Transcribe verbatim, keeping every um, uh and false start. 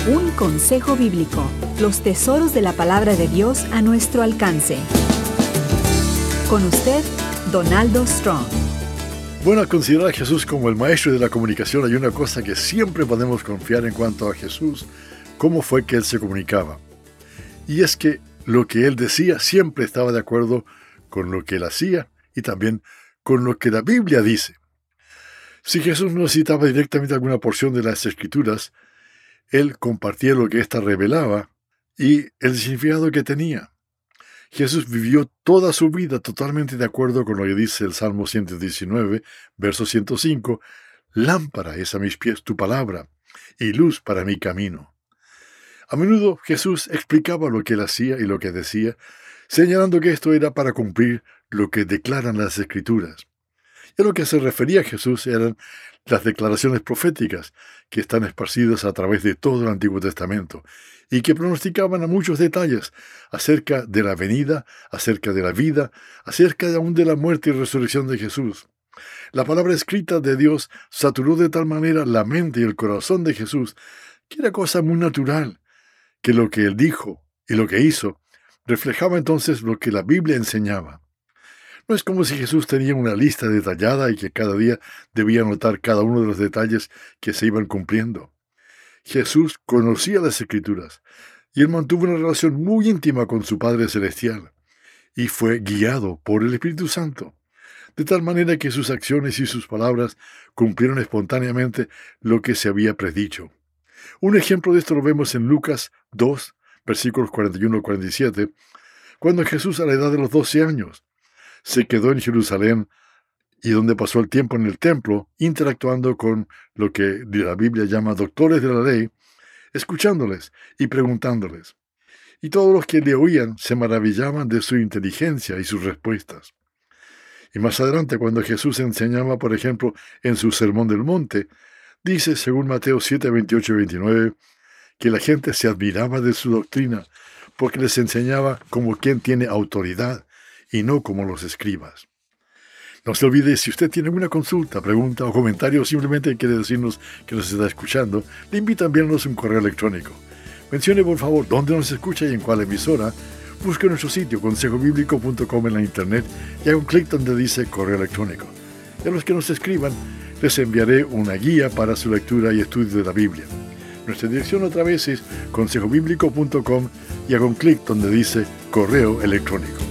Un consejo bíblico. Los tesoros de la palabra de Dios a nuestro alcance. Con usted, Donaldo Strong. Bueno, al considerar a Jesús como el maestro de la comunicación, hay una cosa que siempre podemos confiar en cuanto a Jesús, cómo fue que Él se comunicaba. Y es que lo que Él decía siempre estaba de acuerdo con lo que Él hacía y también con lo que la Biblia dice. Si Jesús no citaba directamente alguna porción de las Escrituras, Él compartía lo que ésta revelaba y el significado que tenía. Jesús vivió toda su vida totalmente de acuerdo con lo que dice el Salmo ciento diecinueve, verso ciento cinco, «Lámpara es a mis pies tu palabra, y luz para mi camino». A menudo Jesús explicaba lo que él hacía y lo que decía, señalando que esto era para cumplir lo que declaran las Escrituras. Y a lo que se refería Jesús eran las declaraciones proféticas que están esparcidas a través de todo el Antiguo Testamento y que pronosticaban a muchos detalles acerca de la venida, acerca de la vida, acerca aún de la muerte y resurrección de Jesús. La palabra escrita de Dios saturó de tal manera la mente y el corazón de Jesús que era cosa muy natural, que lo que él dijo y lo que hizo reflejaba entonces lo que la Biblia enseñaba. No es como si Jesús tenía una lista detallada y que cada día debía anotar cada uno de los detalles que se iban cumpliendo. Jesús conocía las Escrituras y él mantuvo una relación muy íntima con su Padre Celestial y fue guiado por el Espíritu Santo, de tal manera que sus acciones y sus palabras cumplieron espontáneamente lo que se había predicho. Un ejemplo de esto lo vemos en Lucas dos, versículos cuarenta y uno al cuarenta y siete, cuando Jesús a la edad de los doce años se quedó en Jerusalén y donde pasó el tiempo en el templo, interactuando con lo que la Biblia llama doctores de la ley, escuchándoles y preguntándoles. Y todos los que le oían se maravillaban de su inteligencia y sus respuestas. Y más adelante, cuando Jesús enseñaba, por ejemplo, en su Sermón del Monte, dice, según Mateo siete, veintiocho y veintinueve, que la gente se admiraba de su doctrina, porque les enseñaba como quien tiene autoridad, y no como los escribas. No se olvide, si usted tiene alguna consulta, pregunta o comentario, o simplemente quiere decirnos que nos está escuchando, le invito a enviarnos un correo electrónico. Mencione, por favor, dónde nos escucha y en cuál emisora. Busque nuestro sitio, consejo bíblico punto com en la internet, y haga un clic donde dice correo electrónico. Y a los que nos escriban, les enviaré una guía para su lectura y estudio de la Biblia. Nuestra dirección otra vez es consejo bíblico punto com y haga un clic donde dice correo electrónico.